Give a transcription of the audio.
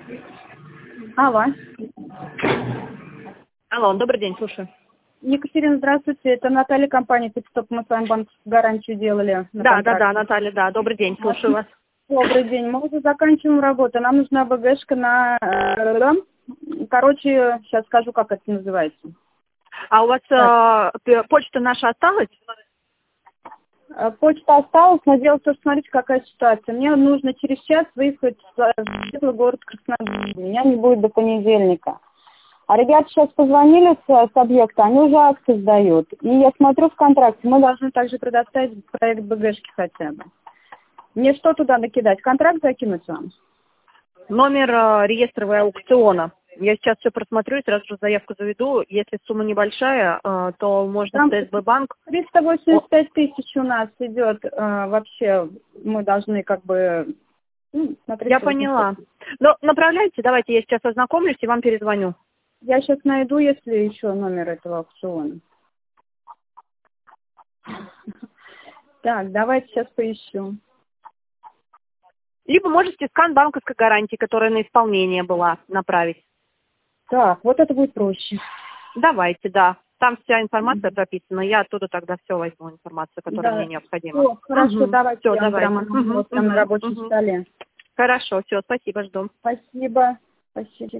Алло. Алло, добрый день, слушаю. Екатерина, здравствуйте. Это Наталья, компания Пикстоп. Мы с вами банковскую гарантию делали. Да, Наталья, да. Добрый день, слушаю вас. Добрый день. Мы уже заканчиваем работу. Нам нужна БГшка на... Короче, сейчас скажу, как это называется. А у вас почта наша осталась? Почта осталась, но дело в том, что смотрите, какая ситуация. Мне нужно через час выехать в светлый город Краснодар. Меня не будет до понедельника. А ребята сейчас позвонили с объекта, они уже акции сдают. И я смотрю в контракте, мы должны также предоставить проект БГшки хотя бы. Мне что туда накидать? Контракт закинуть вам? Номер реестрового аукциона. Я сейчас все просмотрю и сразу же заявку заведу. Если сумма небольшая, то можно в ТСБ банк. 385 тысяч у нас идет вообще, мы должны как бы... Я поняла. Но направляйте, давайте я сейчас ознакомлюсь и вам перезвоню. Я сейчас найду, если еще номер этого аукциона. Так, давайте сейчас поищу. Либо можете скан банковской гарантии, которая на исполнение была, направить. Так, вот это будет проще. Давайте, да. Там вся информация прописана. Я оттуда тогда все возьму, информацию, которая мне необходима. Все, хорошо, давайте. Все, я давайте. Прямо на рабочем столе. Хорошо, все, спасибо, жду. Спасибо. Спасибо.